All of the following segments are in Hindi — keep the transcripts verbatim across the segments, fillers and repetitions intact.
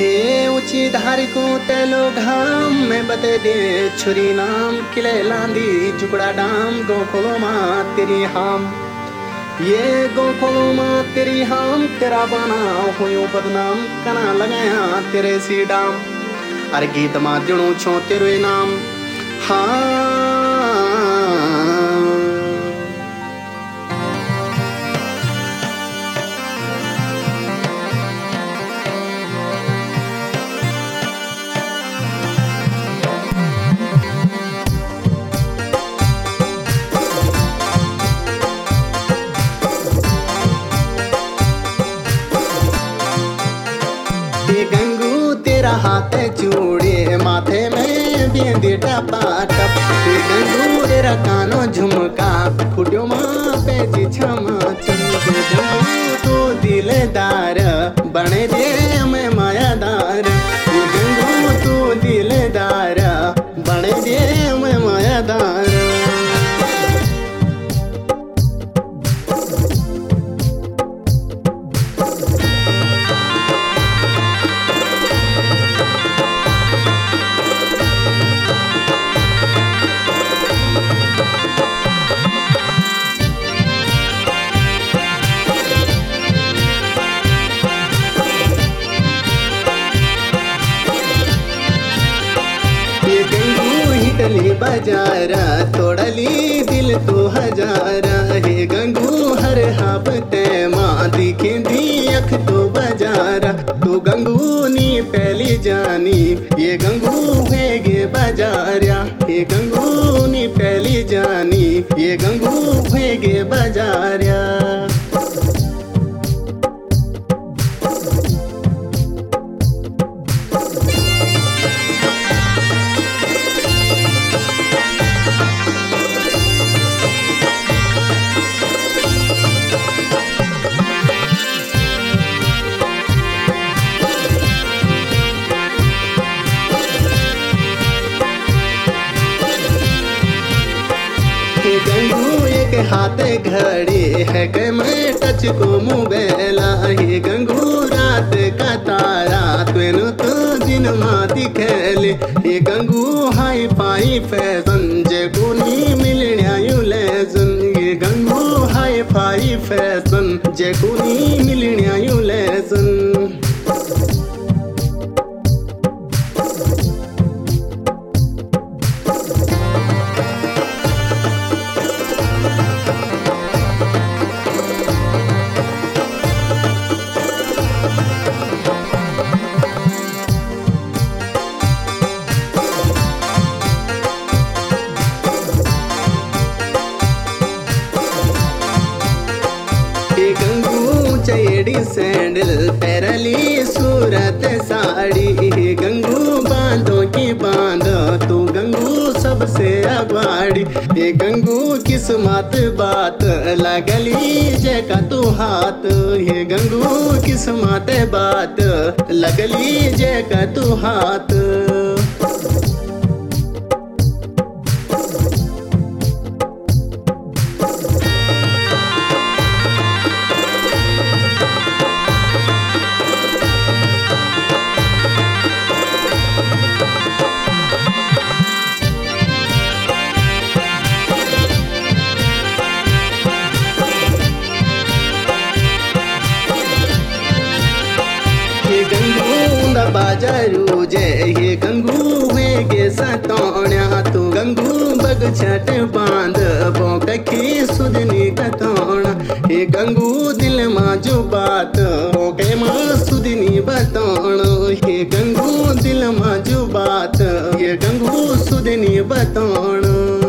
हे ऊंची धारी को तेलो घाम में बते दे छुरी नाम किले लांदी जुगड़ा डाम गोखोलो माँ तेरी हाम ये गोखोलो माँ तेरी हाम तेरा बाना हुयो बदनाम कना लगाया तेरे सी डाम अरे गीत माँ दिनों छो तेरे नाम हाँ गंगू तेरा हाथ चूड़े माथे में बिंदी टपा टप गंगू तेरा कानो झुमका फुटियो माँ पे जी छमा छम गंगू तू दिलदार बने दे मैं मायादार गंगू तू दिलदार बने दे मैं मायादार हिटली बाजारा तोड़ली दिल तो हजारा हे गंगू हर हापते माँ दिखे दी अख तो बाजारा तो गंगू नी पहली जानी ये गंगू है गे बाजारा ये गंगू नी पहली जानी ये गंगू है गे बाजारा गंगू एक हाथ घड़ी है के मैं टच को मोबाइला हे गंगू रात का तारा तेनु तो दिन माँ दिखेले हे गंगू हाई फाई फैशन जे को नी मिलने यू लेसन ये गंगू हाई फाई फैशन जे को नी मिलने यू लेसन गंगू चेड़ी सैंडल पैरली सूरत साड़ी गंगू बांधो की बांधो तू गंगू सबसे अगवाड़ी ये गंगू किस्मत बात लगली जे का तू हाथ ये गंगू किस्मत बात लगली जे का तू हाथ बाजारू जे ये गंगू है गे सतोण्या तू गंगू बग छट बांध बोक की सुधनी कतोण ये गंगू दिल माँ जो बात बोके माँ सुधनी बतोण ये गंगू दिल माँ जो बात ये गंगू सुधनी बतोण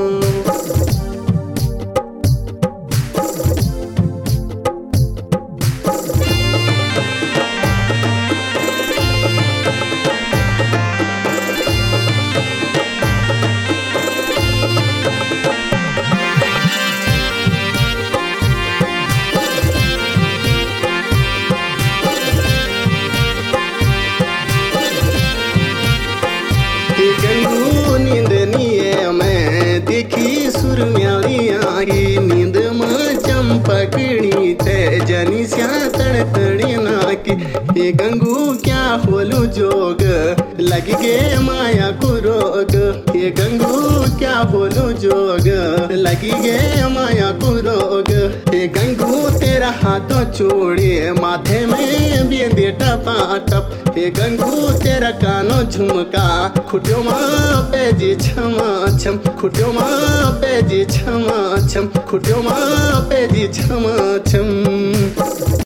गंगू नींद निये में देखी सुरम्याली नींद माँ चंपकड़ी ते जनी स्या तड़ तड़ी ना की हे गंगू क्या होलू जोग लग गे माया को रोग हे गंगू क्या होलू जोग लग गे माया को रोग हे गंगू तेरा हाथों चूड़ी माथे में बिंदी टपा टप हे गंगू तेरा कानो झुमका खुटियो माँ पे जी छमा छम खुटियो माँ पे जी छमा छम खुटियो माँ पे जी छमा छम।